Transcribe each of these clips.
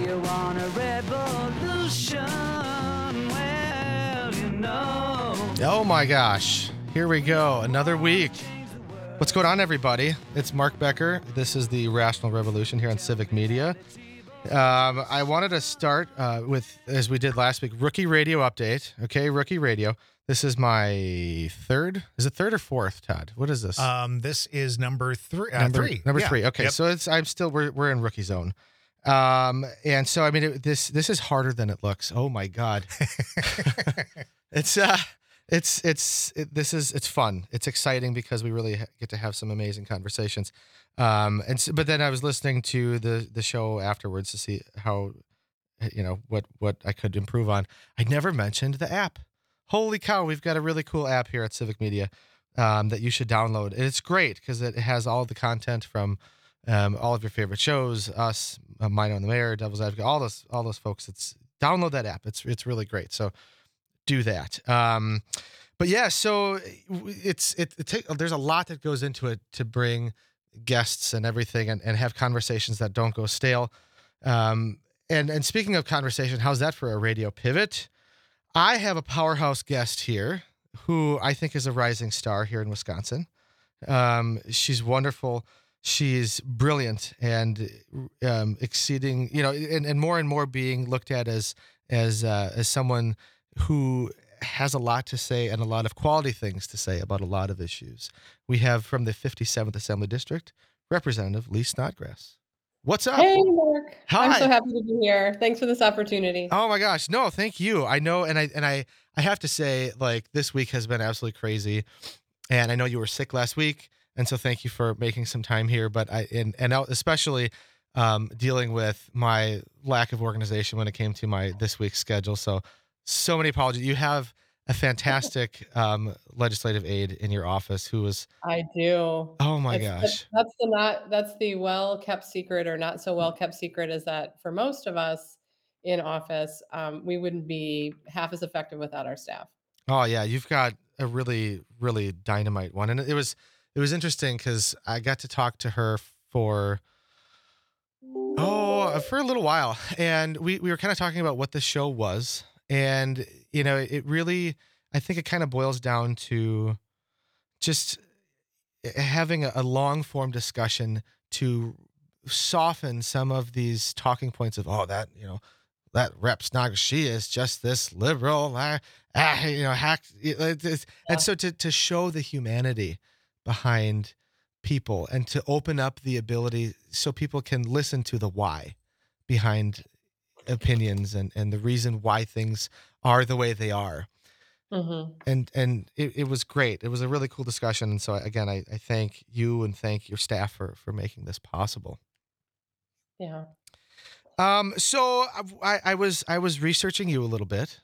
you want a revolution? Well, you know. Oh my gosh. Here we go. Another week. What's going on, everybody? It's Mark Becker. This is the Rational Revolution here on Civic Media. I wanted to start with, as we did last week, Rookie Radio update. Okay, Rookie Radio. This is my third. Is it third or fourth, Todd? What is this? This is number three. Number Yeah. three. Okay, Yep. so we're in rookie zone. And so I mean, this is harder than it looks. Oh my God. It's fun. It's exciting because we really get to have some amazing conversations. But then I was listening to the show afterwards to see how, what I could improve on. I never mentioned the app. Holy cow. We've got a really cool app here at Civic Media, that you should download. And it's great because it has all the content from, all of your favorite shows, us, Mine on the Mayor, Devil's Advocate, all those folks. Download that app. It's really great. So do that. But yeah, so there's a lot that goes into it to bring guests and everything and have conversations that don't go stale. And speaking of conversation, how's that for a radio pivot? I have a powerhouse guest here who I think is a rising star here in Wisconsin. She's wonderful. She's brilliant and exceeding, and more being looked at as someone who has a lot to say and a lot of quality things to say about a lot of issues. We have from the 57th Assembly District, Representative Lee Snodgrass. What's up? Hey, Mark. Hi. I'm so happy to be here. Thanks for this opportunity. Oh my gosh. No, thank you. I know. And I have to say, like, this week has been absolutely crazy. And I know you were sick last week. And so thank you for making some time here. But especially dealing with my lack of organization when it came to my this week's schedule. So many apologies. You have a fantastic legislative aide in your office who was. I do. Oh my gosh. That's the well-kept secret, or not so well-kept secret, is that for most of us in office, we wouldn't be half as effective without our staff. Oh yeah, you've got a really, really dynamite one. And it was interesting because I got to talk to her for a little while, and we were kind of talking about what the show was. And, it really, I think it kind of boils down to just having a long form discussion to soften some of these talking points of, that Rep Snodgrass, she is just this liberal, hack. And so to show the humanity behind people and to open up the ability so people can listen to the why behind opinions and the reason why things are the way they are. Mm-hmm. And it was great. It was a really cool discussion. And so again, I thank you and thank your staff for making this possible. Yeah. So I was researching you a little bit.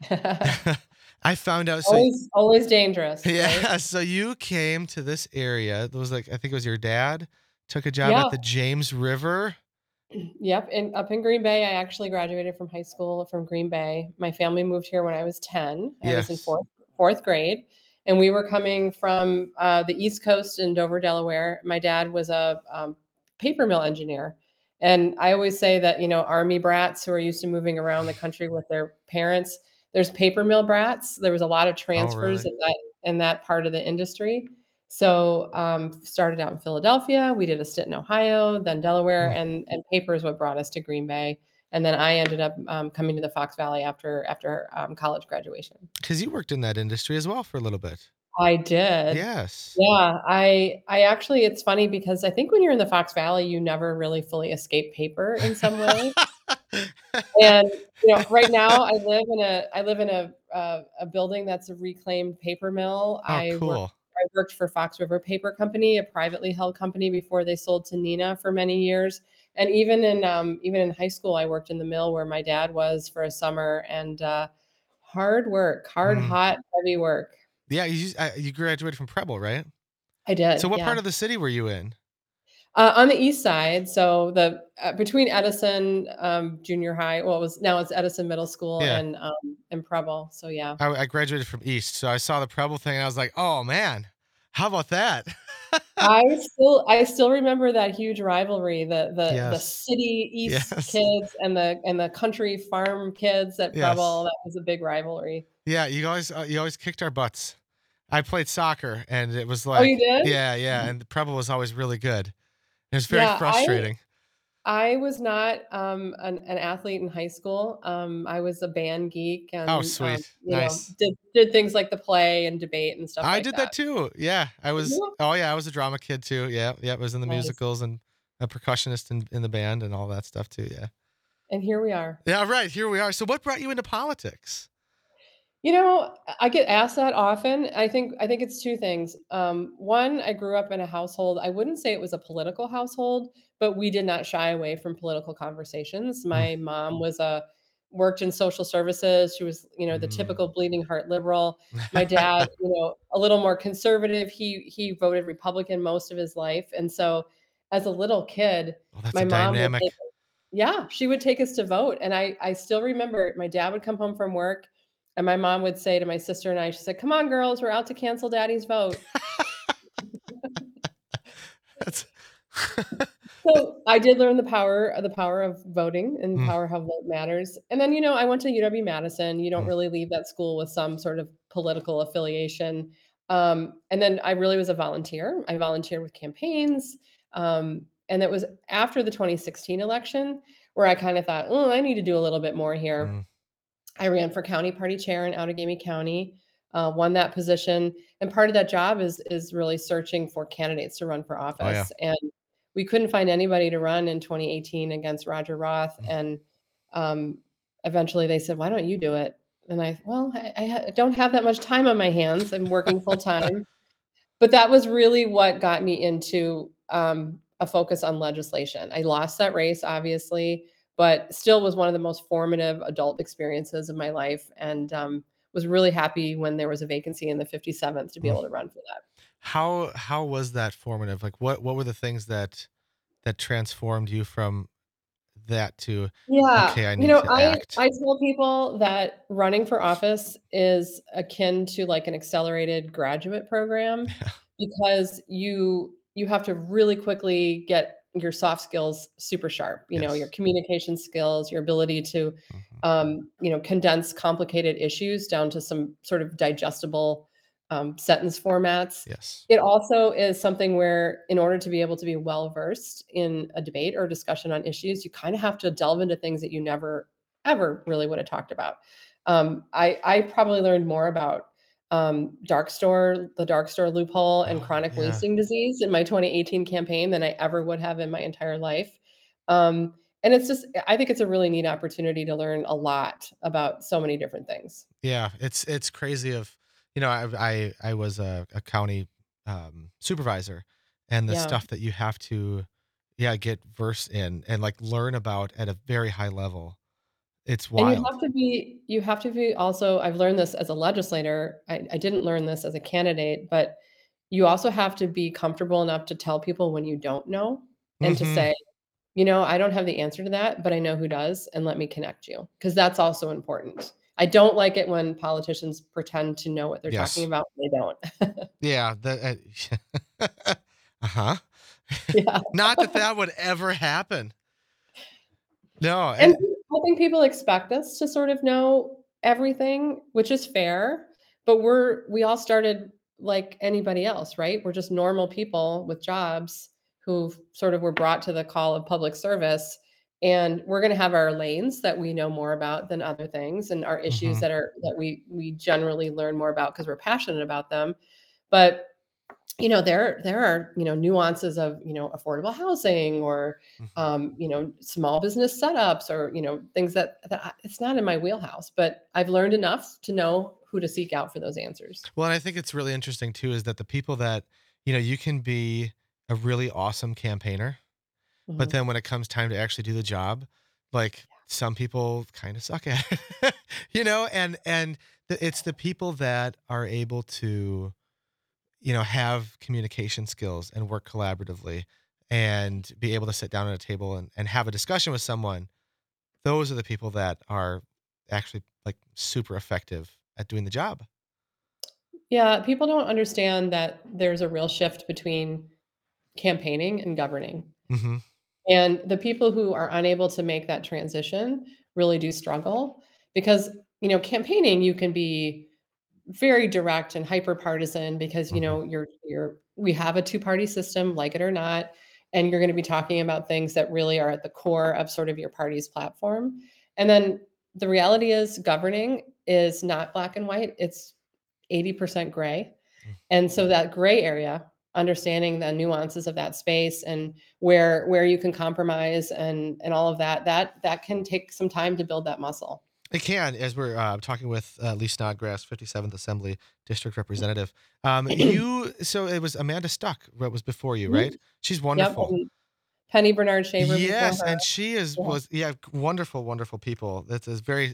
I found out. Always dangerous. Yeah. Right? So you came to this area. It was I think it was your dad took a job at the James River. Yep. And up in Green Bay, I actually graduated from high school from Green Bay. My family moved here when I was 10. I was in fourth grade, and we were coming from the East Coast in Dover, Delaware. My dad was a paper mill engineer. And I always say that, Army brats who are used to moving around the country with their parents, there's paper mill brats. There was a lot of transfers in that part of the industry. So started out in Philadelphia. We did a stint in Ohio, then Delaware, and paper is what brought us to Green Bay. And then I ended up coming to the Fox Valley after college graduation. Because you worked in that industry as well for a little bit. I did. Yes. Yeah. I actually, it's funny because I think when you're in the Fox Valley, you never really fully escape paper in some way. And, right now I live in a building that's a reclaimed paper mill. Oh, cool. I worked for Fox River Paper Company, a privately held company before they sold to Neenah for many years. And even in high school, I worked in the mill where my dad was for a summer, and hard work, hot, heavy work. Yeah, you graduated from Preble, right? I did. So what part of the city were you in? On the east side, so the between Edison Junior High, it's Edison Middle School and Preble. So yeah, I graduated from East, so I saw the Preble thing and I was like, oh man, how about that? I still remember that huge rivalry, the Yes. city East Yes. kids and the country farm kids at Yes. Preble. That was a big rivalry. Yeah, you always kicked our butts. I played soccer, and it was Oh, you like did? yeah, yeah, and the Preble was always really good. It was very Yeah, frustrating. I was not, an athlete in high school. I was a band geek Oh, and, sweet. you know, Nice. did things like the play and debate and stuff I like did that that. too. Yeah, Mhm. I was a drama kid too. Yeah, yeah, I was in the Nice. musicals and a percussionist in the band and all that stuff too, yeah. And here we are. Yeah, right, here we are. So what brought you into politics? I get asked that often. I think it's 2 things. One, I grew up in a household I wouldn't say it was a political household, but we did not shy away from political conversations. Mm, My mom was a worked in social services. She was, the mm. typical bleeding heart liberal. My dad, a little more conservative. He voted Republican most of his life, and so as a little kid, Well, that's my a mom would take dynamic. yeah, she would take us to vote, and I still remember my dad would come home from work, and my mom would say to my sister and I, she said, "Come on, girls, we're out to cancel daddy's vote." That's So, I did learn the power of voting and the Mm, power how vote matters, and then, I went to UW-Madison. You don't mm. really leave that school with some sort of political affiliation, and then I really was a volunteer. I volunteered with campaigns, and it was after the 2016 election where I kinda thought, "Oh, I need to do a little bit more here." Mm. I ran for county party chair in Outagamie County, won that position, and part of that job is really searching for candidates to run for Oh, yeah. office, and we couldn't find anybody to run in 2018 against Roger Roth, Mm. and, um, eventually they said, "Why don't you do it?" And well, I don't have that much time on my hands. I'm working full time. But that was really what got me into, a focus on legislation. I lost that race, obviously, but still was one of the most formative adult experiences of my life, and, was really happy when there was a vacancy in the 57th to be Mm. able to run for that. How was that formative? Like, what were the things that transformed you from that to, Yeah, "Okay, I need to act"? I tell people that running for office is akin to, like, an accelerated graduate program because you have to really quickly get your soft skills super sharp, your Yes. communication skills, your ability to, Mhm. condense complicated issues down to some sort of digestible, sentence formats. Yes. It also is something where in order to be able to be well-versed in a debate or discussion on issues, you kinda have to delve into things that you never, ever really would have talked about. I probably learned more about, the dark store loophole and Oh, chronic yeah. wasting disease in my 2018 campaign than I ever would have in my entire life. And it's just I think it's a really neat opportunity to learn a lot about so many different things. Yeah, it's crazy of I was a county, supervisor, and the Yeah. stuff that you have to, yeah, get versed in and, like, learn about at a very high level. It's And wild. you have to be also I've learned this as a legislator, I didn't learn this as a candidate, but you also have to be comfortable enough to tell people when you don't know and to Mhm. say, I don't have the answer to that, but I know who does, and let me connect you, because that's also important. I don't like it when politicians pretend to know what they're talking Yes. about when they don't. Yeah, Uh-huh. Yeah. Not that that would ever happen. No, And I think people expect us to sort of know everything, which is fair, but we all started like anybody else, right? We're just normal people with jobs who sort of were brought to the call of public service, and we're gonna have our lanes that we know more about than other things, and our issues Mhm. that we generally learn more about because 'cause we're passionate about them. But there are, nuances of, affordable housing or, Mhm. small business setups or, things that it's not in my wheelhouse, but I've learned enough to know who to seek out for those answers. Well, and I think it's really interesting too is that the people that, you can be a really awesome campaigner. But Mhm. then when it comes time to actually do the job, like, some people kinda suck at it, and it's the people that are able to, have communication skills and work collaboratively and be able to sit down at a table and have a discussion with someone. Those are the people that are actually, like, super effective at doing the job. Yeah, people don't understand that there's a real shift between campaigning and governing. Mm-hmm. And the people who are unable to make that transition really do struggle because, campaigning, you can be very direct and hyper partisan because, Mm-hmm. we have a two-party system, like it or not, and you're going to be talking about things that really are at the core of sort of your party's platform. And then the reality is governing is not black and white, it's 80% gray. And so that gray area, understanding the nuances of that space and where you can compromise and all of that can take some time to build that muscle. It can, as we're talking with Lee Snodgrass, 57th Assembly District Representative. So it was Amanda Stuck that was before you, right? She's Yep. wonderful. And Penny Bernard Shaver before Yes, her. and she Yeah. was wonderful, wonderful people. That's a very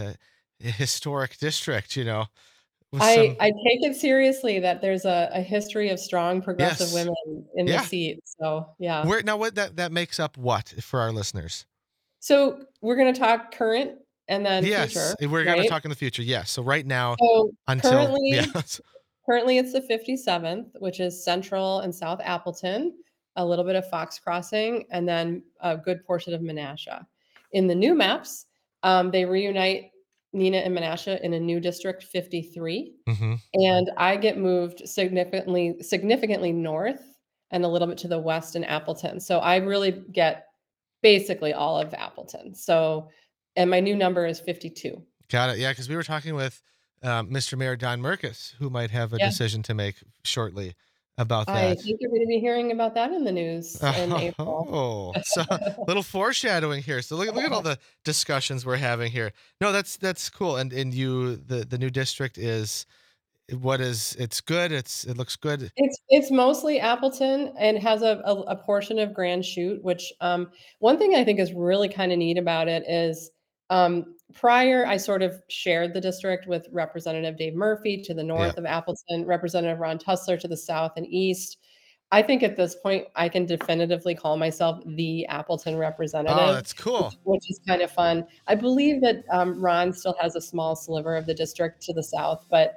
historic district, with some. I take it seriously that there's a history of strong progressive Yes, women in the yeah. seat. So yeah. Where now? What that makes up what for our listeners? So we're going to talk current and then future, Yes, we're gonna right? talk in the future. Yes, so right now So until currently, yes. Currently, it's the 57th, which is Central and South Appleton, a little bit of Fox Crossing, and then a good portion of Menasha. In the new maps, they reunite Neenah and Menasha in a new district 53, Mm-hmm. and I get moved significantly north and a little bit to the west in Appleton. So I really get basically all of Appleton. So, and my new number is 52. Got it. Yeah, because we were talking with Mr. Mayor Don Merkus, who might have a Yeah. decision to make shortly about I that. think you're going to be hearing about that in the news in April. Oh, so little foreshadowing here. So look at all the discussions we're having here. No, that's cool. And the new district is it's good. It looks good. It's mostly Appleton and has a portion of Grand Chute, which one thing I think is really kind of neat about it is prior I sort of shared the district with Representative Dave Murphy to the Yeah. north of Appleton, Representative Ron Tussler to the south and east. I think at this point I can definitively call myself the Appleton representative. Oh, that's cool. Which is kind of fun. I believe that Ron still has a small sliver of the district to the south, but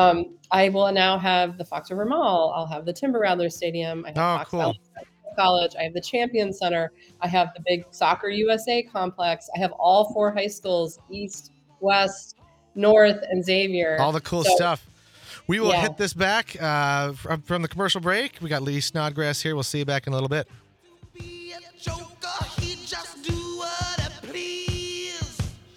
I will now have the Fox River Mall. I'll have the Timber Rattlers Stadium. I have Oh, Fox cool. Valley College. I have the Champion Center. I have the big Soccer USA complex. I have all 4 high schools, East, West, North, and Xavier. All the cool So, stuff. We will yeah. hit this back from the commercial break. We got Lee Snodgrass here. We'll see you back in a little bit. Be a joker, he just do what he please.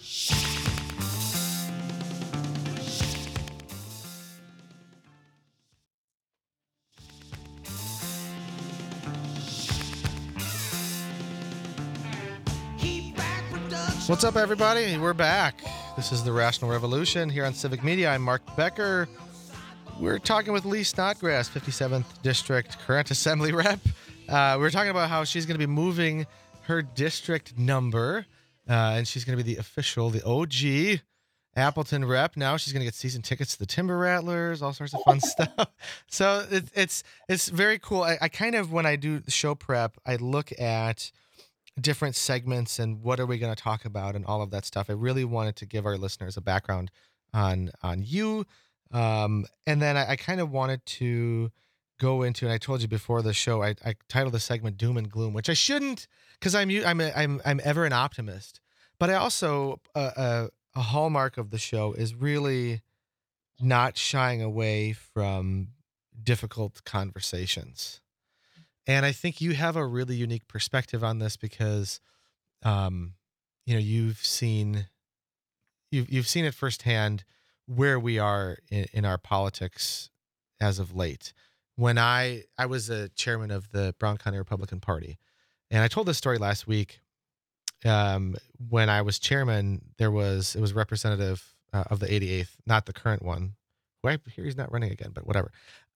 What's up, everybody? We're back. This is the Rational Revolution here on Civic Media. I'm Mark Becker. We're talking with Lee Snodgrass, 57th District current Assembly Rep. We're talking about how she's going to be moving her district number, and she's going to be the OG Appleton Rep. Now she's going to get season tickets to the Timber Rattlers, all sorts of fun stuff. So it's very cool. I kind of, when I do the show prep, I look at different segments and what are we going to talk about and all of that stuff. I really wanted to give our listeners a background on you. And then I kind of wanted to go into, and I told you before the show, I titled the segment Doom and Gloom, which I shouldn't, because I'm ever an optimist. But I also, a hallmark of the show is really not shying away from difficult conversations. And I think you have a really unique perspective on this because, you've seen it firsthand where we are in our politics as of late. When I was a chairman of the Brown County Republican Party, and I told this story last week. When I was chairman, it was representative of the 88th, not the current one. Who I hear he's not running again, but whatever.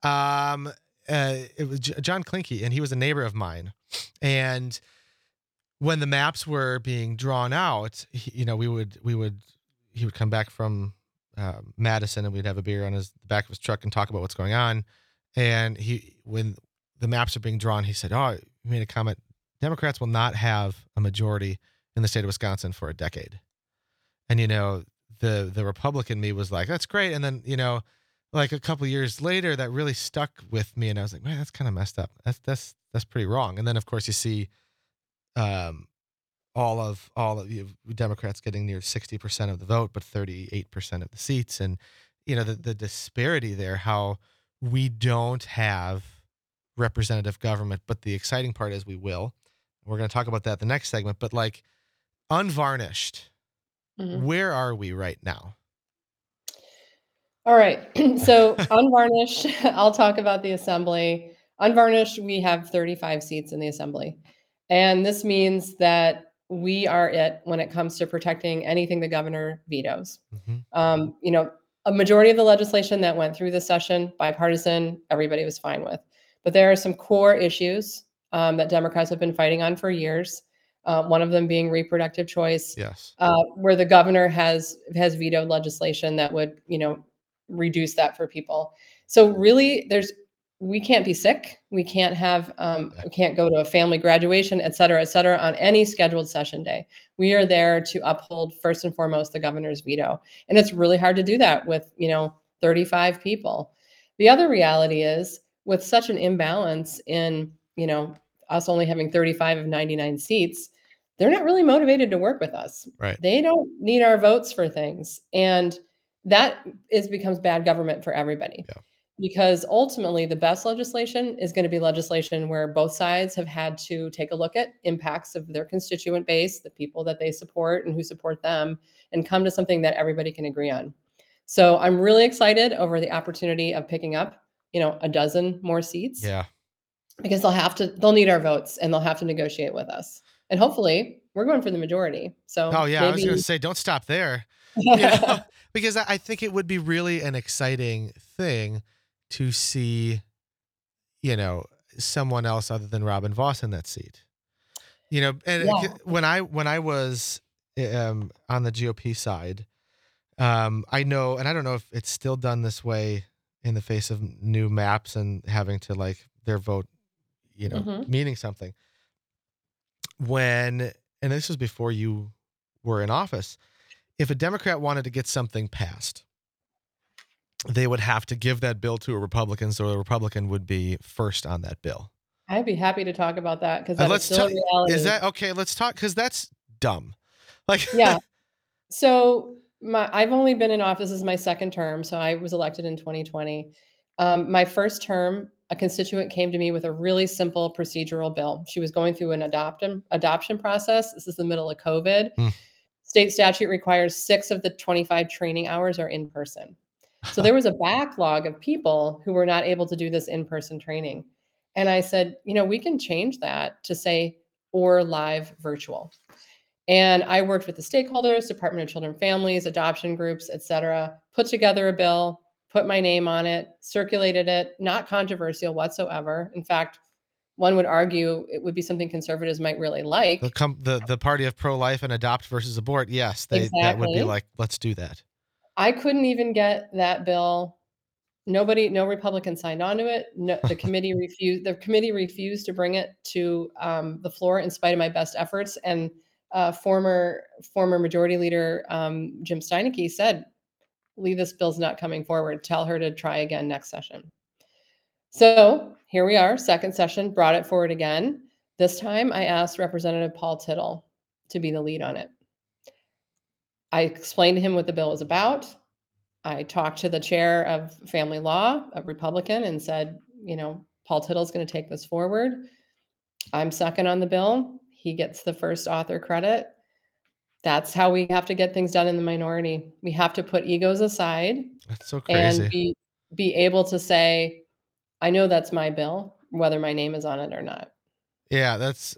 It was John Klinke, and he was a neighbor of mine. And when the maps were being drawn out, he would come back from Madison, and we'd have a beer on the back of his truck and talk about what's going on. And when the maps are being drawn, he said, "Oh, he made a comment. Democrats will not have a majority in the state of Wisconsin for a decade." And the Republican me was like, "That's great." And then like a couple years later that really stuck with me, and I was like, man, that's kind of messed up. That's pretty wrong. And then of course you see all of you Democrats getting near 60% of the vote, but 38% of the seats, and the disparity there, how we don't have representative government. But the exciting part is we will. We're going to talk about that in the next segment. But like unvarnished, where are we right now? All right. So unvarnished, I'll talk about the assembly. Unvarnished, we have 35 seats in the assembly. And this means that we are it when it comes to protecting anything the governor vetoes. A majority of the legislation that went through this session, bipartisan, everybody was fine with. But there are some core issues that Democrats have been fighting on for years. One of them being reproductive choice. Yes. Where the governor has vetoed legislation that would, reduce that for people. So really, we can't be sick. We can't have, we can't go to a family graduation, et cetera, on any scheduled session day. We are there to uphold first and foremost the governor's veto. And it's really hard to do that with, 35 people. The other reality is with such an imbalance in, us only having 35 of 99 seats, they're not really motivated to work with us. Right. They don't need our votes for things. And that becomes bad government for everybody. Yeah. Because ultimately the best legislation is going to be legislation where both sides have had to take a look at impacts of their constituent base, the people that they support and who support them, and come to something that everybody can agree on. So I'm really excited over the opportunity of picking up, a dozen more seats. Yeah. Because they'll need our votes and they'll have to negotiate with us. And hopefully we're going for the majority. So I was going to say, don't stop there. Because I think it would be really an exciting thing to see, someone else other than Robin Vos in that seat. When I was on the GOP side, I know, and I don't know if it's still done this way in the face of new maps and having to like their vote, meaning something. And this was before you were in office, if a Democrat wanted to get something passed, they would have to give that bill to a Republican, so a Republican would be first on that bill. I'd be happy to talk about that because that's still a reality. Is that okay? Let's talk, because that's dumb. Yeah. So I've only been in office as my second term, so I was elected in 2020. My first term, a constituent came to me with a really simple procedural bill. She was going through an adoption process. This is the middle of COVID. State statute requires 6 of the 25 training hours are in person. So there was a backlog of people who were not able to do this in-person training. And I said, we can change that to say, or live virtual. And I worked with the stakeholders, Department of Children and Families, adoption groups, et cetera, put together a bill, put my name on it, circulated it, not controversial whatsoever. In fact, one would argue it would be something conservatives might really like. The party of pro-life and adopt versus abort. Yes, that would be like, let's do that. I couldn't even get that bill. No Republican signed on to it. No, the committee refused. The committee refused to bring it to the floor in spite of my best efforts. And former Majority Leader Jim Steineke said, "Lee, this bill's not coming forward. Tell her to try again next session." So here we are, second session, brought it forward again. This time I asked Representative Paul Tittle to be the lead on it. I explained to him what the bill was about. I talked to the chair of Family Law, a Republican, and said, Paul Tittle's going to take this forward. I'm second on the bill. He gets the first author credit. That's how we have to get things done in the minority. We have to put egos aside. That's so crazy. And be able to say, I know that's my bill, whether my name is on it or not. Yeah, that's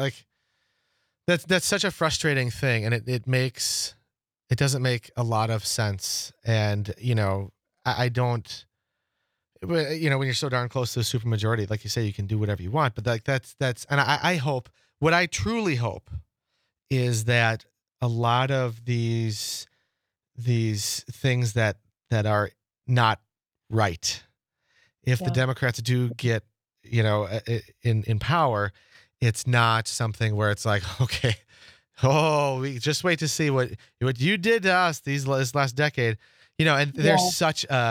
such a frustrating thing, and it doesn't make a lot of sense. And I don't. When you're so darn close to a supermajority, like you say, you can do whatever you want. But that's and I hope, what I truly hope is that a lot of these things that are not right, if the Democrats do get in power, it's not something where it's like, okay, we just wait to see what you did to us this last decade, and there's such a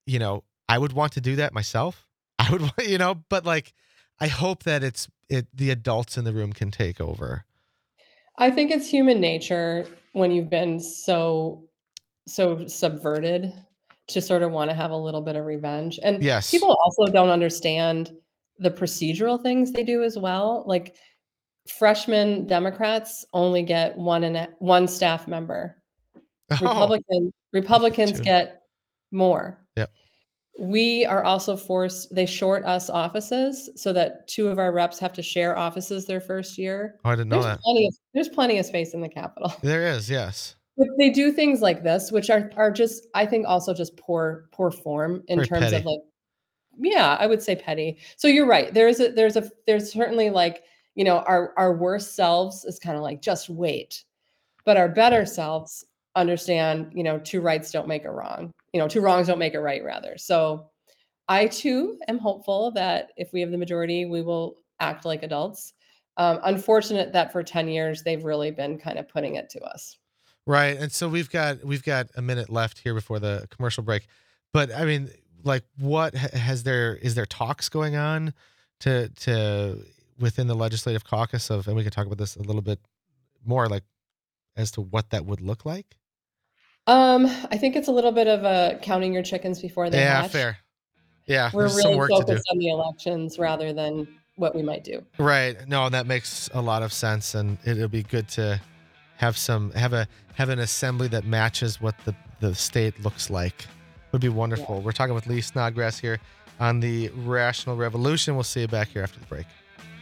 I would want to do that myself. I would, but like, I hope that the adults in the room can take over. I think it's human nature when you've been so subverted to sort of want to have a little bit of revenge. And Yes. people also don't understand the procedural things they do as well. Like freshman Democrats only get one staff member. Oh, Republicans True. get more. Yep. We are also forced, they short us offices so that 2 of our reps have to share offices their first year. Oh, I didn't know that. There's plenty of space in the Capitol. There is, yes. But they do things like this, which are just, I think, also just poor form in Very terms petty. of like, yeah, I would say petty. So you're right. There's certainly like, our worst selves is kind of like, just wait. But our better selves understand, 2 rights don't make a wrong. 2 wrongs don't make a right, rather. So I too am hopeful that if we have the majority, we will act like adults. Unfortunate that for 10 years they've really been kind of putting it to us. Right. And so we've got a minute left here before the commercial break. But I mean, like, what is there talks going on to within the legislative caucus of, and we can talk about this a little bit more, like, as to what that would look like? I think it's a little bit of counting your chickens before they hatch. Fair. Yeah, We're there's some really work to do. focused on the elections rather than what we might do. Right. No, that makes a lot of sense, and it'll be good to have an assembly that matches what the state looks like. Would be wonderful. Yeah. We're talking with Lee Snodgrass here on the Rational Revolution. We'll see you back here after the break.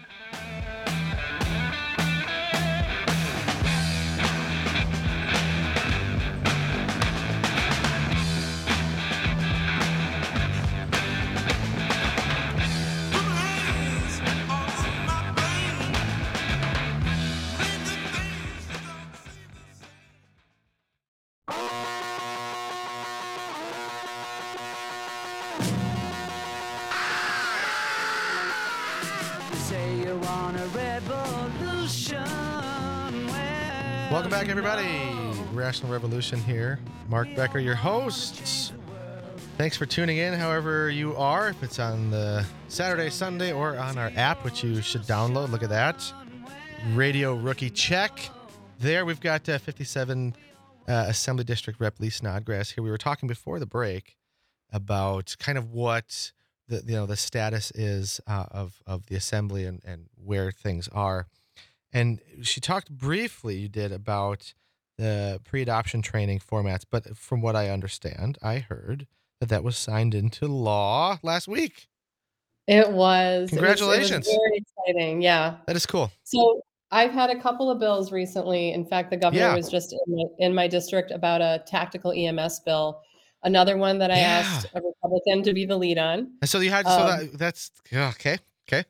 Welcome back, everybody. Rational Revolution here. Mark Becker, your host. Thanks for tuning in, however you are. If it's on the Saturday, Sunday, or on our app, which you should download. Look at that. Radio Rookie Check. There, we've got 57 Assembly District Rep Lee Snodgrass here. We were talking before the break about kind of what the status is of the Assembly and where things are. And she talked briefly, you did, about the pre-adoption training formats. But from what I understand, I heard that was signed into law last week. It was. Congratulations. It was very exciting. Yeah. That is cool. So I've had a couple of bills recently. In fact, the governor was just in my district about a tactical EMS bill. Another one that I asked a Republican to be the lead on. And so you had, that's okay. Okay.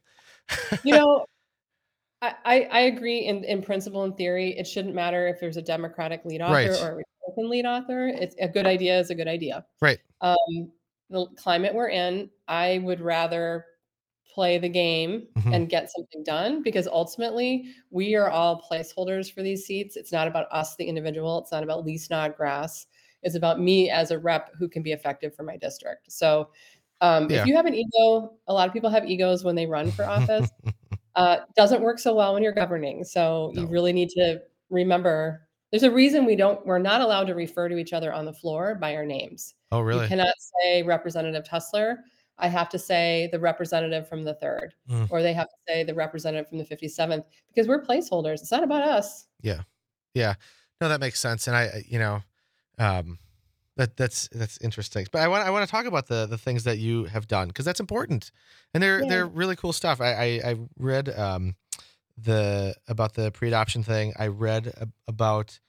I agree in principle and theory. It shouldn't matter if there's a Democratic lead author or a Republican lead author. It's a good idea is a good idea. Right. The climate we're in, I would rather play the game and get something done, because ultimately we are all placeholders for these seats. It's not about us, the individual. It's not about Lee Snodgrass. It's about me as a rep who can be effective for my district. So if you have an ego, a lot of people have egos when they run for office. Doesn't work so well when you're governing. So you really need to remember there's a reason we're not allowed to refer to each other on the floor by our names. Oh, really? You cannot say Representative Tussler. I have to say the representative from the 3rd, or they have to say the representative from the 57th, because we're placeholders. It's not about us. Yeah. Yeah. No, that makes sense. And that's interesting. But I want to talk about the things that you have done, because that's important, and they're really cool stuff. I read about the pre-adoption thing. I read about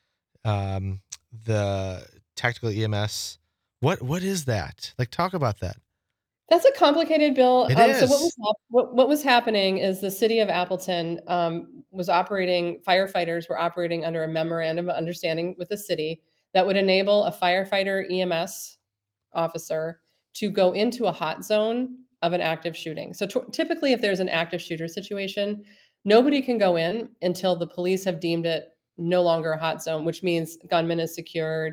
the tactical EMS. What is that? Like, talk about that. That's a complicated bill. It is. So what was happening is the city of Appleton firefighters were operating under a memorandum of understanding with the city that would enable a firefighter EMS officer to go into a hot zone of an active shooting. So typically, if there's an active shooter situation, nobody can go in until the police have deemed it no longer a hot zone, which means gunman is secured,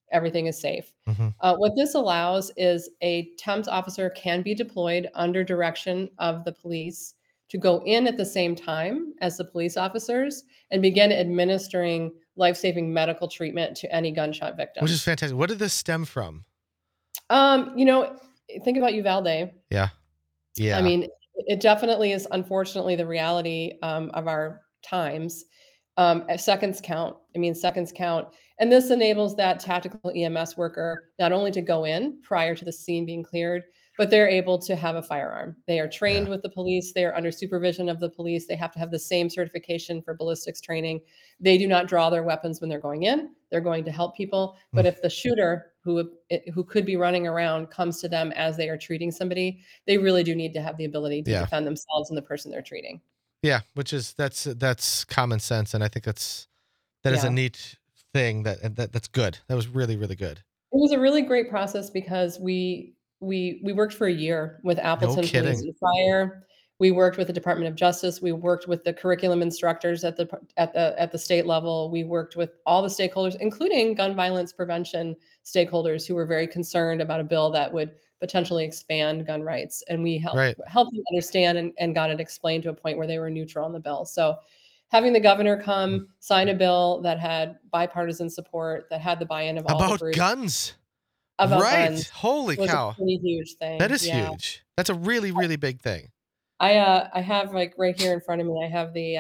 everything is safe. Mm-hmm. What this allows is a TEMS officer can be deployed under direction of the police to go in at the same time as the police officers and begin administering life-saving medical treatment to any gunshot victims. Which is fantastic. What did this stem from? You know, think about Uvalde. Yeah. Yeah. I mean, it definitely is unfortunately the reality of our times. Seconds count. I mean, seconds count. And this enables that tactical EMS worker not only to go in prior to the scene being cleared, but they're able to have a firearm. They are trained with the police. They are under supervision of the police. They have to have the same certification for ballistics training. They do not draw their weapons when they're going in. They're going to help people. But if the shooter who could be running around comes to them as they are treating somebody, they really do need to have the ability to defend themselves and the person they're treating. Yeah, which is that's common sense, and I think that is a neat thing that's good. That was really, really good. It was a really great process because we worked for a year with Appleton Police and Fire. We worked with the Department of Justice. We worked with the curriculum instructors at the state level. We worked with all the stakeholders, including gun violence prevention stakeholders who were very concerned about a bill that would potentially expand gun rights. And we helped them understand and got it explained to a point where they were neutral on the bill. So having the governor come sign a bill that had bipartisan support, that had the buy-in of all the groups. Guns. About right. guns. Holy cow. A pretty huge thing. That is huge. That's a really, really big thing. I have like right here in front of me, I have the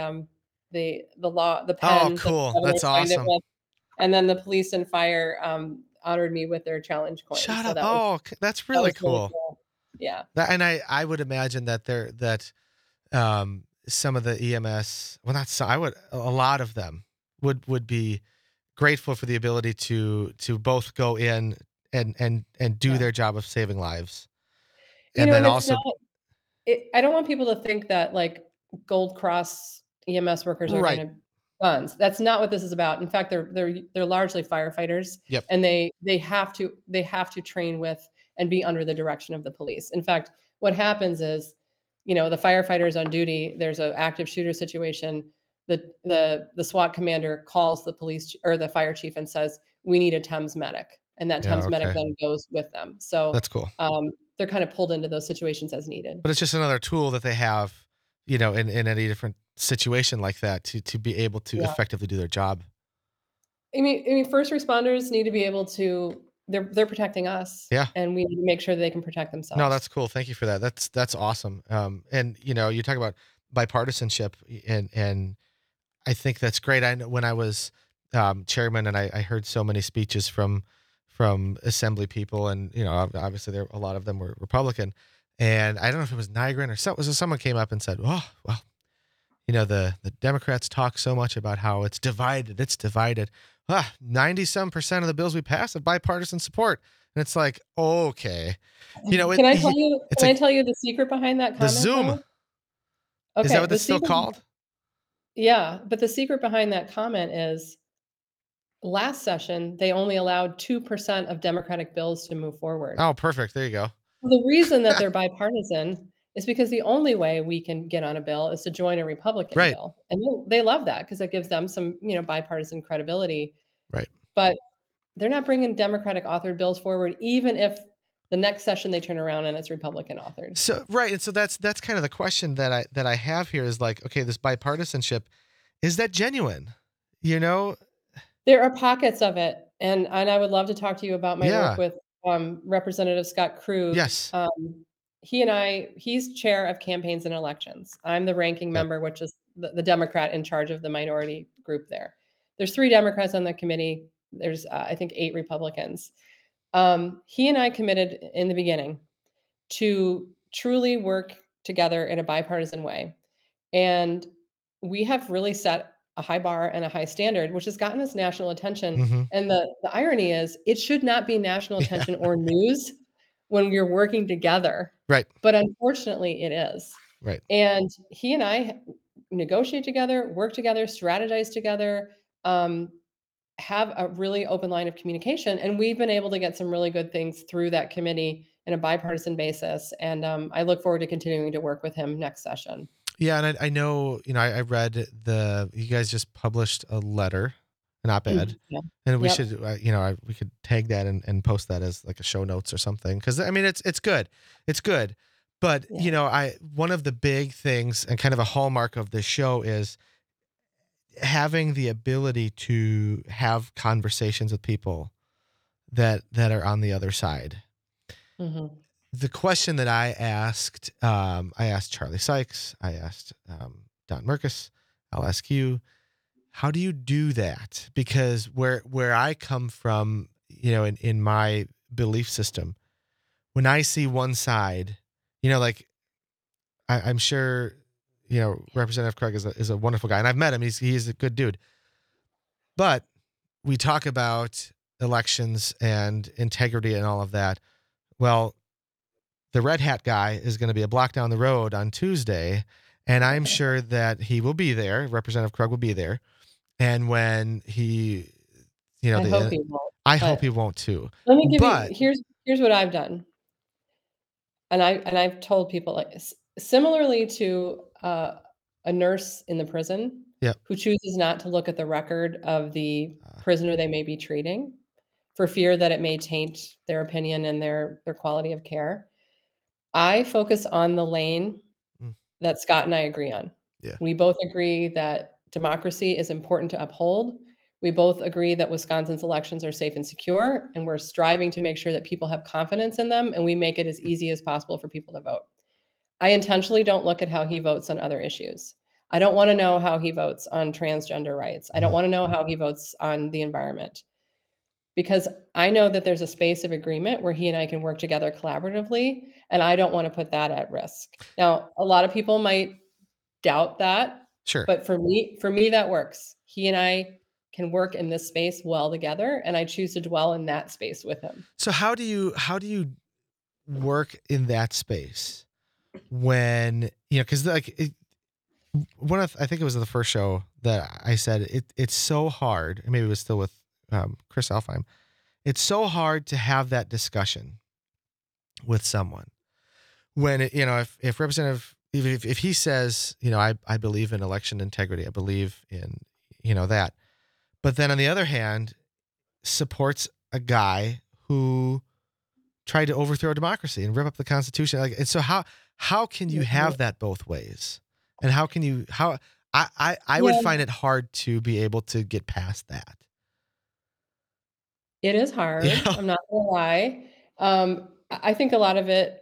law, the pen. Oh, cool. That's awesome. And then the police and fire honored me with their challenge coin. Shut up. That's really cool. Yeah. And I would imagine that some of the EMS, well, not some, a lot of them would be grateful for the ability to both go in and do their job of saving lives. And then also, I don't want people to think that like Gold Cross EMS workers are going to guns. That's not what this is about. In fact, they're largely firefighters. Yep. And they have to train with and be under the direction of the police. In fact, what happens is, the firefighters on duty, there's an active shooter situation. The SWAT commander calls the police or the fire chief and says, "We need a TEMS medic." And that TEMS medic then goes with them. So that's cool. They're kind of pulled into those situations as needed. But it's just another tool that they have, in any different situation like that to be able to effectively do their job. I mean, first responders need to be able to. They're protecting us. Yeah. And we need to make sure they can protect themselves. No, that's cool. Thank you for that. That's awesome. And you talk about bipartisanship, and I think that's great. I know when I was chairman, and I heard so many speeches from assembly people, and obviously a lot of them were Republican, and I don't know if it was Nygren or someone came up and said, "Oh, well, the Democrats talk so much about how it's divided. 90% of the bills we pass have bipartisan support." And it's like, okay, Can I tell you? Can I tell you the secret behind that comment? The Zoom. Though? Okay, is that what it's still called? Yeah, but the secret behind that comment is last session, they only allowed 2% of Democratic bills to move forward. Oh, perfect. There you go. The reason that they're bipartisan is because the only way we can get on a bill is to join a Republican bill. And they love that because it gives them some, bipartisan credibility. Right. But they're not bringing Democratic authored bills forward, even if the next session they turn around and it's Republican authored. So, right. And so that's kind of the question that I have here is like, okay, this bipartisanship, is that genuine? There are pockets of it. And I would love to talk to you about my work with Representative Scott Krug. Yes. He's chair of campaigns and elections. I'm the ranking member, which is the Democrat in charge of the minority group there. There's 3 Democrats on the committee. There's, I think, 8 Republicans. He and I committed in the beginning to truly work together in a bipartisan way. And we have really set a high bar and a high standard, which has gotten us national attention. Mm-hmm. And the irony is it should not be national attention or news when you're working together. Right. But unfortunately it is. Right. And he and I negotiate together, work together, strategize together, have a really open line of communication. And we've been able to get some really good things through that committee in a bipartisan basis. And I look forward to continuing to work with him next session. Yeah. And I know, I read you guys just published a letter an op-ed, Yeah. and we Yep. should, we could tag that and post that as like a show notes or something. Because I mean, it's good, but Yeah. one of the big things and kind of a hallmark of this show is having the ability to have conversations with people that are on the other side. Hmm. The question that I asked Charlie Sykes, I asked Don Merkus, I'll ask you, how do you do that? Because where I come from, in my belief system, when I see one side, like I'm sure, Representative Craig is a wonderful guy, and I've met him. He's a good dude. But we talk about elections and integrity and all of that. Well, the red hat guy is going to be a block down the road on Tuesday, and I'm sure that he will be there. Representative Krug will be there. And when he, I hope he won't. I hope But he won't too. let me give you But here's what I've done. And I've told people like similarly to a nurse in the prison yeah, who chooses not to look at the record of the prisoner they may be treating for fear that it may taint their opinion and their quality of care. I focus on the lane mm, that Scott and I agree on. yeah, We both agree that democracy is important to uphold. We both agree that Wisconsin's elections are safe and secure, and we're striving to make sure that people have confidence in them and we make it as easy as possible for people to vote. I intentionally don't look at how he votes on other issues. I don't want to know how he votes on transgender rights. I don't want to know how he votes on the environment because I know that there's a space of agreement where he and I can work together collaboratively, and I don't want to put that at risk. Now, a lot of people might doubt that, sure. but for me that works. He and I can work in this space well together, and I choose to dwell in that space with him. So how do you work in that space when, because I think it was the first show that I said it's so hard, and maybe it was still with Chris Alfheim. It's so hard to have that discussion with someone when if Representative, if he says, I believe in election integrity, I believe in that, but then on the other hand supports a guy who tried to overthrow democracy and rip up the Constitution. Like, and so how can you have that both ways? And how can you I would find it hard to be able to get past that. It is hard. You know? I'm not gonna lie. I think a lot of it.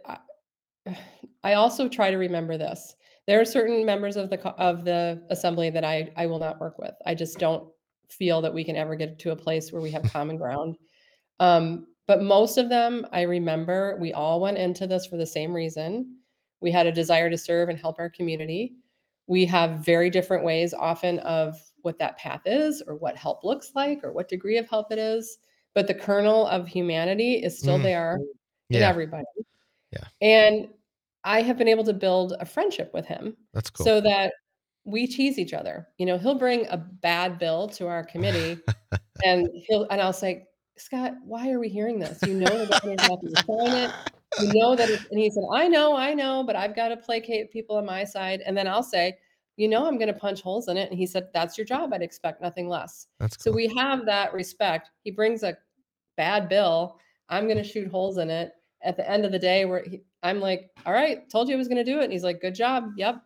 I also try to remember this. There are certain members of the assembly that I will not work with. I just don't feel that we can ever get to a place where we have common ground. But most of them, I remember, we all went into this for the same reason. We had a desire to serve and help our community. We have very different ways, often, of what that path is, or what help looks like, or what degree of help it is. But the kernel of humanity is still there in Yeah. everybody. Yeah. And I have been able to build a friendship with him That's cool. so that we tease each other. He'll bring a bad bill to our committee and I'll say, "Scott, why are we hearing this? You know the governor's not going to sign it. You know that it's," and he said, I know, but I've got to placate people on my side." And then I'll say, "I'm going to punch holes in it." And he said, "That's your job. I'd expect nothing less." That's So cool. we have that respect. He brings a bad bill. I'm going to shoot holes in it. At the end of the day, I'm like, "All right, told you I was going to do it." And he's like, "Good job. Yep."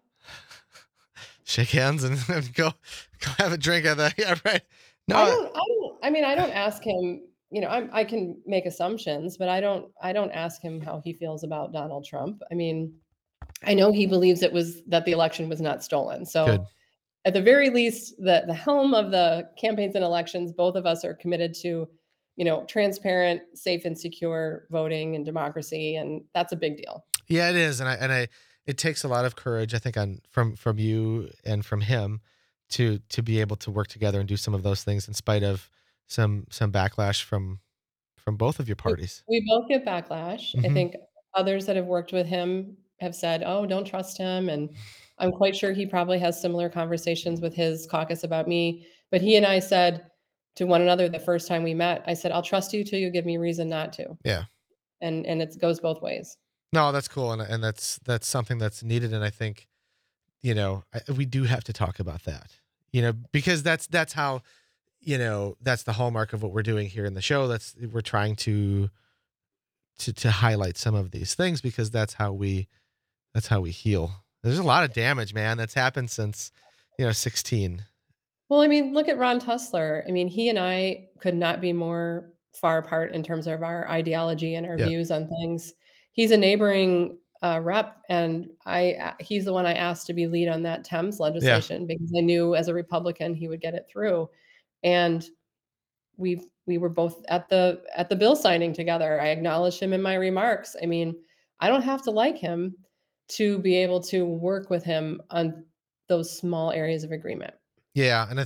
Shake hands and go have a drink at that. Yeah, right. No, I don't ask him, I can make assumptions, but I don't ask him how he feels about Donald Trump. I mean, I know he believes that the election was not stolen. So good. at the very least, the helm of the campaigns and elections, both of us are committed to, transparent, safe and secure voting and democracy. And that's a big deal. Yeah, it is. And it takes a lot of courage, I think, from you and from him to be able to work together and do some of those things in spite of some backlash from both of your parties. We both get backlash. I Mhm. think others that have worked with him have said, "Oh, don't trust him." And I'm quite sure he probably has similar conversations with his caucus about me. But he and I said to one another the first time we met, I said, "I'll trust you till you give me reason not to." Yeah. And it goes both ways. No, that's cool, and that's something that's needed, and I think we do have to talk about that, because that's how that's the hallmark of what we're doing here in the show. We're trying to highlight some of these things because that's how we heal. There's a lot of damage, man, that's happened since 16. Well, I mean, look at Ron Tussler. I mean, he and I could not be more far apart in terms of our ideology and our Yeah. views on things. He's a neighboring rep, and he's the one I asked to be lead on that Thames legislation because I knew as a Republican he would get it through. And we were both at the bill signing together. I acknowledged him in my remarks. I mean, I don't have to like him to be able to work with him on those small areas of agreement. Yeah, and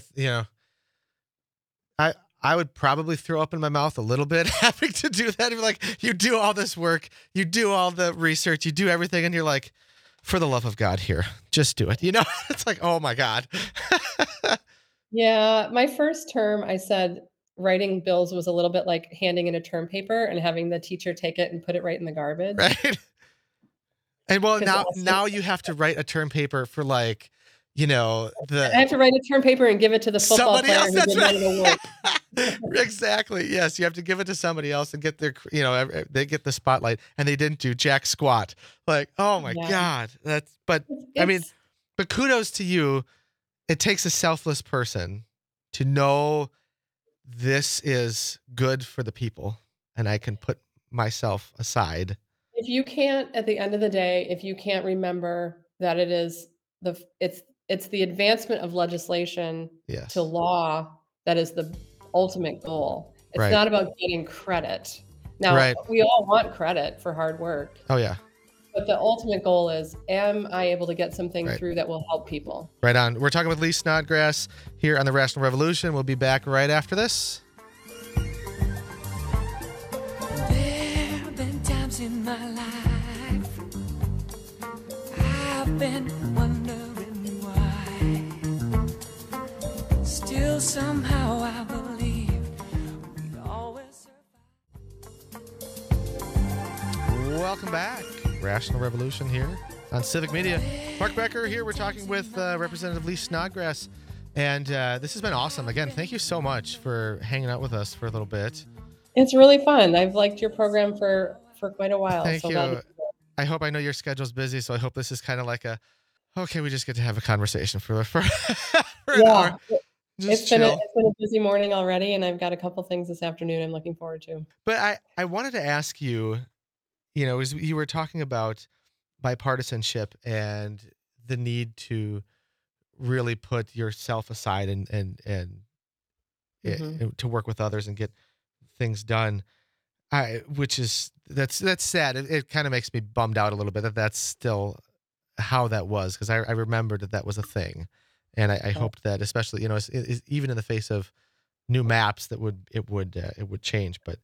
I would probably throw up in my mouth a little bit having to do that. You're like, you do all this work, you do all the research, you do everything, and you're like, for the love of God, here, just do it. It's like, oh my God. Yeah, my first term, I said writing bills was a little bit like handing in a term paper and having the teacher take it and put it right in the garbage. Right. And well, 'Cause now you have to write a term paper for I have to write a term paper and give it to the football somebody player else. who That's did none of the right. work. Exactly. Yes, you have to give it to somebody else and get their, they get the spotlight, and they didn't do jack squat. Like, oh my Yeah. God, but kudos to you. It takes a selfless person to know this is good for the people, and I can put myself aside. If you can't, at the end of the day, if you can't remember that it's the advancement of legislation Yes. to law that is the ultimate goal. It's Right. not about getting credit. Now, Right. we all want credit for hard work, Oh yeah. but the ultimate goal is, am I able to get something Right. through that will help people? Right on. We're talking with Lee Snodgrass here on the Rational Revolution. We'll be back right after this. There have been times in my life I've been wondering why. Still somehow I believe we'd always survive. Welcome back. Rational Revolution here on Civic Media. Mark Becker here. We're talking with Representative Lee Snodgrass. And this has been awesome. Again, thank you so much for hanging out with us for a little bit. It's really fun. I've liked your program for quite a while. Thank so you. that- I know your schedule's busy, so I hope this is kind of like okay, we just get to have a conversation for an hour. Just It's been chill. a busy morning already, and I've got a couple things this afternoon I'm looking forward to. But I wanted to ask you, as you were talking about bipartisanship and the need to really put yourself aside and to work with others and get things done. That's sad. It kind of makes me bummed out a little bit that that's still how that was, because I remembered that was a thing, and I hoped that, especially even in the face of new maps, that it would change. But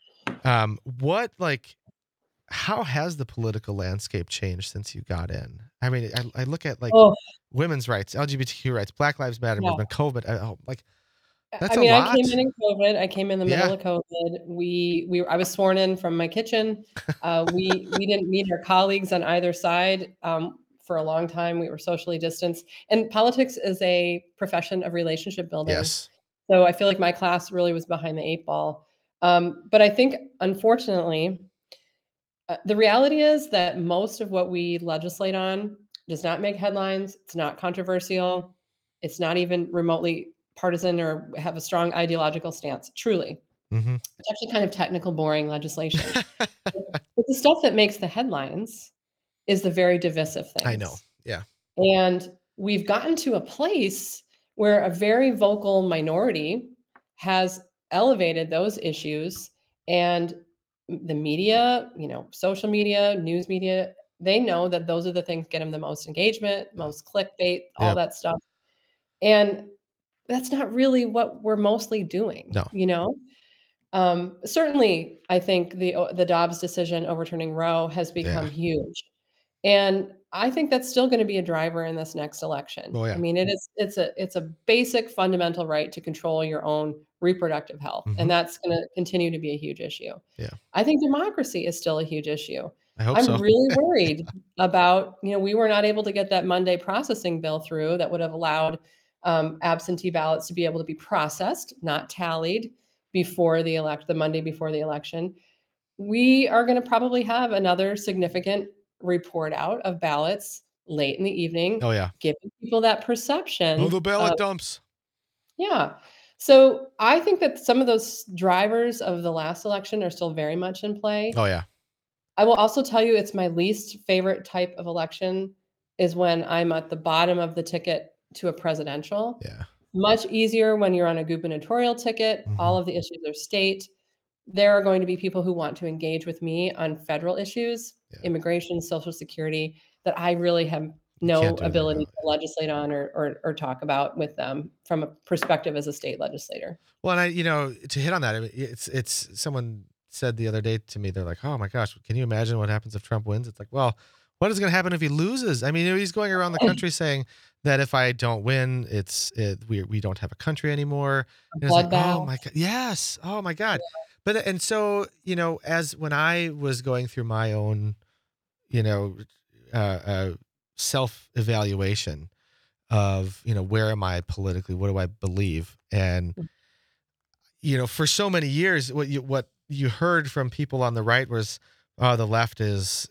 how has the political landscape changed since you got in? I mean, I look at women's rights, LGBTQ rights, Black Lives Matter movement, COVID. That's a lot. I came in COVID. I came in the middle of COVID. I was sworn in from my kitchen. We didn't meet our colleagues on either side for a long time. We were socially distanced. And politics is a profession of relationship building. Yes. So I feel like my class really was behind the 8 ball. But I think, unfortunately, the reality is that most of what we legislate on does not make headlines. It's not controversial. It's not even remotely partisan or have a strong ideological stance, truly. Mm-hmm. It's actually kind of technical, boring legislation. But the stuff that makes the headlines is the very divisive things. I know. Yeah. And we've gotten to a place where a very vocal minority has elevated those issues, and the media, social media, news media, they know that those are the things get them the most engagement, most clickbait, all that stuff. And that's not really what we're mostly doing. No. Certainly, I think the Dobbs decision overturning Roe has become huge. And I think that's still going to be a driver in this next election. Oh, yeah. I mean, it's a basic fundamental right to control your own reproductive health. Mm-hmm. And that's going to continue to be a huge issue. Yeah. I think democracy is still a huge issue. I hope so. I'm really worried about, we were not able to get that Monday processing bill through that would have allowed absentee ballots to be able to be processed, not tallied before the Monday before the election. We are going to probably have another significant report out of ballots late in the evening, Oh yeah. giving people that perception. Oh, the ballot dumps. Yeah. So I think that some of those drivers of the last election are still very much in play. Oh yeah. I will also tell you it's my least favorite type of election is when I'm at the bottom of the ticket to a presidential. Yeah. Much easier when you're on a gubernatorial ticket. All of the issues are state. There are going to be people who want to engage with me on federal issues, immigration, Social Security, that I really have no ability to legislate on or talk about with them from a perspective as a state legislator. Well, and to hit on that, I mean, it's someone said the other day to me, they're like, "Oh my gosh, can you imagine what happens if Trump wins?" It's like, well, what is going to happen if he loses? I mean, he's going around the country saying that if I don't win, we don't have a country anymore. And it's like, oh my God, yes, oh my God. Yeah. But and so as when I was going through my own, self evaluation of where am I politically, what do I believe, and for so many years, what you heard from people on the right was, oh, the left is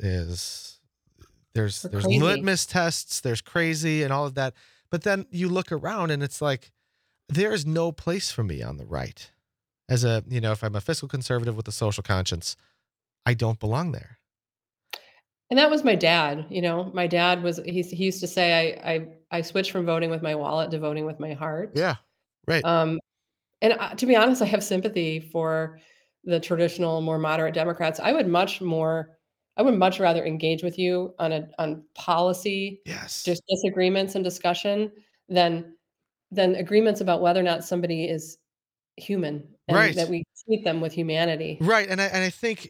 there's litmus tests, there's crazy and all of that. But then you look around and it's like, there's no place for me on the right. As if I'm a fiscal conservative with a social conscience, I don't belong there. And that was my dad. My dad he used to say, I switched from voting with my wallet to voting with my heart. Yeah. Right. And to be honest, I have sympathy for the traditional, more moderate Democrats. I would much rather engage with you on policy, just disagreements and discussion than agreements about whether or not somebody is human and that we treat them with humanity. Right. And I think,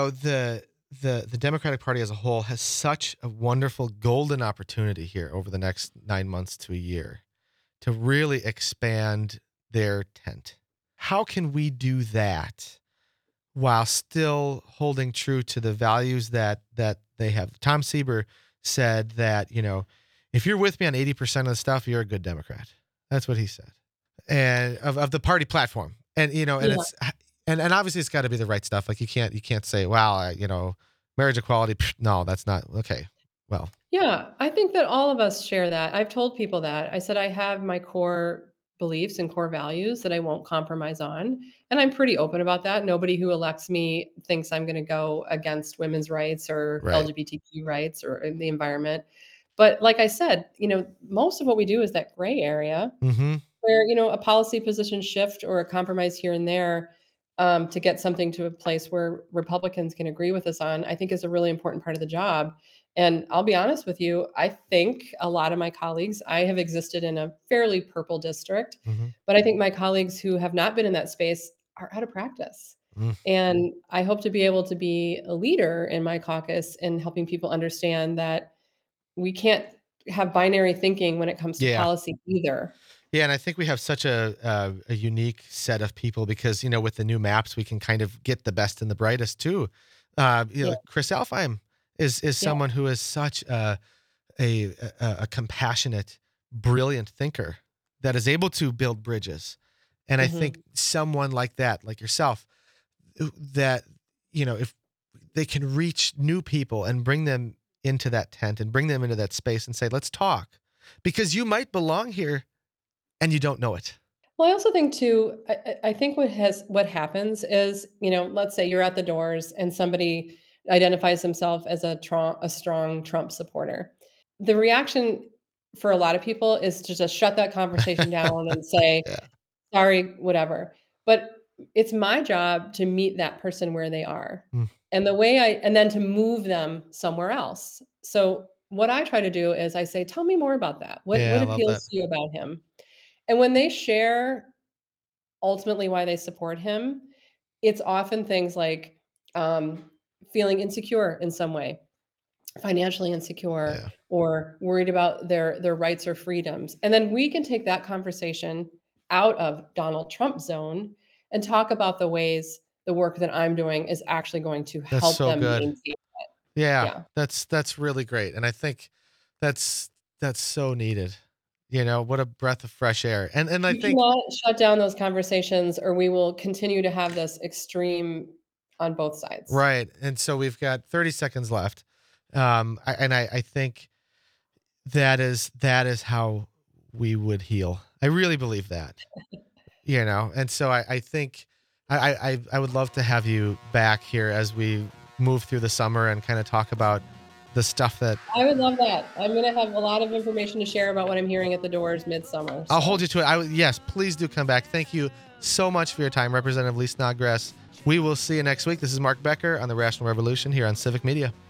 the Democratic Party as a whole has such a wonderful golden opportunity here over the next 9 months to a year to really expand their tent. How can we do that while still holding true to the values that they have? Tom Sieber said that, if you're with me on 80% of the stuff, you're a good Democrat. That's what he said. And of the party platform. And, it's, and obviously it's got to be the right stuff. Like you can't say, wow, marriage equality. No, that's not okay. Well, yeah, I think that all of us share that. I've told people that. I said, I have my core beliefs and core values that I won't compromise on. And I'm pretty open about that. Nobody who elects me thinks I'm going to go against women's rights or LGBTQ rights or the environment. But like I said, most of what we do is that gray area where, a policy position shift or a compromise here and there to get something to a place where Republicans can agree with us on, I think is a really important part of the job. And I'll be honest with you, I think a lot of my colleagues, I have existed in a fairly purple district, but I think my colleagues who have not been in that space are out of practice. And I hope to be able to be a leader in my caucus in helping people understand that we can't have binary thinking when it comes to policy either. Yeah, and I think we have such a unique set of people because, with the new maps, we can kind of get the best and the brightest too. Chris Alfheim is someone who is such a compassionate, brilliant thinker that is able to build bridges. And I think someone like that, like yourself, that, if they can reach new people and bring them into that tent and bring them into that space and say, let's talk, because you might belong here and you don't know it. Well, I also think too, I think what happens is, let's say you're at the doors and somebody identifies himself as a strong Trump supporter. The reaction for a lot of people is to just shut that conversation down and say, sorry, whatever. But it's my job to meet that person where they are. And then to move them somewhere else. So what I try to do is I say, tell me more about that. What appeals to you about him? And when they share ultimately why they support him, it's often things like feeling insecure in some way, financially insecure, or worried about their rights or freedoms. And then we can take that conversation out of Donald Trump zone and talk about the ways the work that I'm doing is actually going to help them maintain it. Yeah, that's really great. And I think that's so needed. What a breath of fresh air. And I We think cannot shut down those conversations, or we will continue to have this extreme on both sides. right. And so we've got 30 seconds left. I think that is how we would heal. I really believe that. And so I think I would love to have you back here as we move through the summer and kind of talk about the stuff that I would love that. I'm going to have a lot of information to share about what I'm hearing at the doors midsummer. I'll hold you to it. Yes, please do come back. Thank you so much for your time, Representative Lee Snodgrass. We will see you next week. This is Mark Becker on the Rational Revolution here on Civic Media.